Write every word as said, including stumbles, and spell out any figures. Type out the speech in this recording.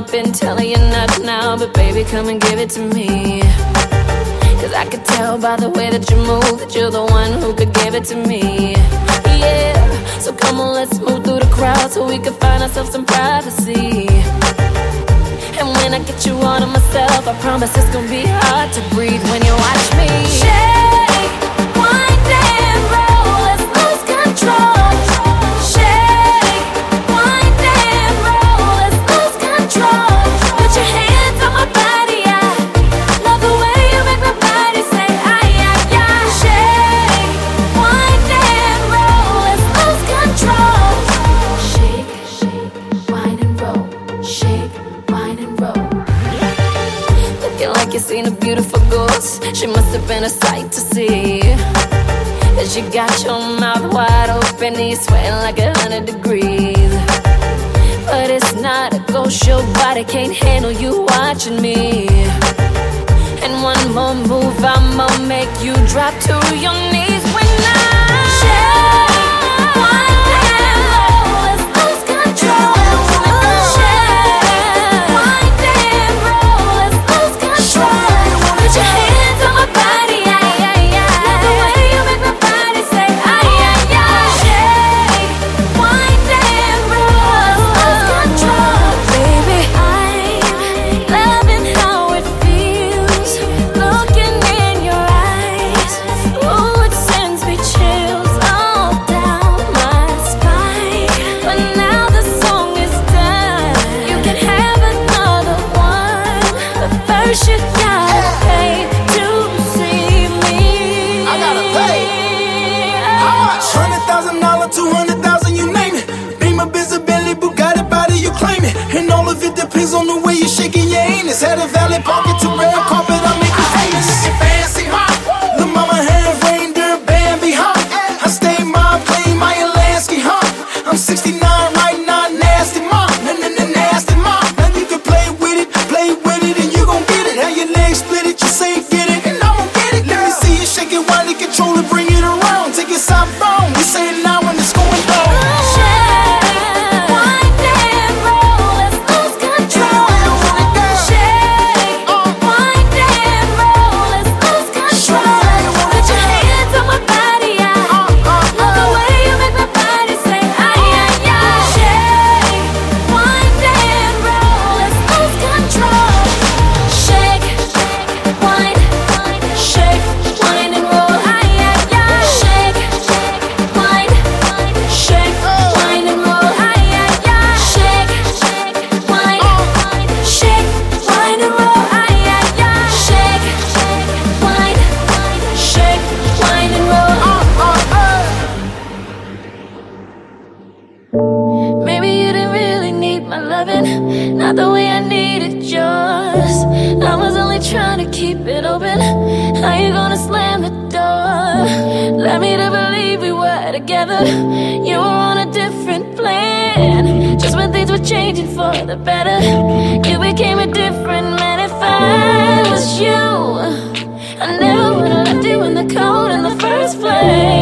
I've been telling you not now, but baby, come and give it to me. Cause I could tell by the way that you move that you're the one who could give it to me. Yeah, so come on, let's move through the crowd so we can find ourselves some privacy. And when I get you all to myself, I promise it's gonna be hard to breathe when you watch me shake, wind and roll, let's lose control. Shake, wind and roll, let's lose control. Put your hands on my body, I love the way you make my body say ay, ay, ay. Shake, wind and roll, let's lose control. Shake, shake, wind and roll. Shake, wind and roll. Looking like you seen a beautiful ghost. She must have been a sight to see. Cause you got your mouth wide open and you're sweating like a hundred degrees. But it's not a ghost, your body can't handle you watching me. And one more move, I'ma make you drop to your knees when I shake, wind and roll, let's lose control. Shake, wind and roll, let's lose control. Put your hands on my body, ay, ay, ay. Love the way you make my body say ay, ay, ay. Shake, wind and roll, let's lose control. Baby, I'm loving how it feels, looking in your eyes. Ooh, it sends me chills all down my spine. But now the song is done, you can have another one, but first you gotta pay to see me. I gotta pay. How much? Hundred thousand dollar, two hundred thousand, you name it. Beamer, Benz, Bentley, Bugatti, body, you claim it. And all of it depends on the way you shaking your anus. Had a valet pocket to red carpet, I make you famous. Fancy, huh? The mama had reindeer, Bambi, huh? I stay my plane, my Alaska, huh? I'm sixty-nine right now, nasty mom, n n n nasty mom. Now you can play with it, play with it, and you gon' get it. How your legs split it, you say get it, and I'm gon' get it. Let me see you shake it, wind it, control it, bring it around. Take it southbound, we say it now when it's going down. Shake, wind and roll, let's lose control. Shake, wind and roll, let's lose control. Put your hands on my body, I love the way you make my body say ay, ay, ay. Shake, wind and roll, let's lose control. Shake, wind, shake, wind and roll, ay, ay, ay. Shake, wind, shake, wind and roll, ay, ay, ay. Shake, wind, shake, wind and roll, ay, ay, ay. Shake, wind, shake, wind and roll. Maybe you didn't really need my loving, not the way I needed yours. I was only trying to keep it open. How you gonna slam the door? Led me to believe we were together. You were on a different plan. Just when things were changing for the better, you became a different man. If I was you, I never would've left you in the cold in the first place.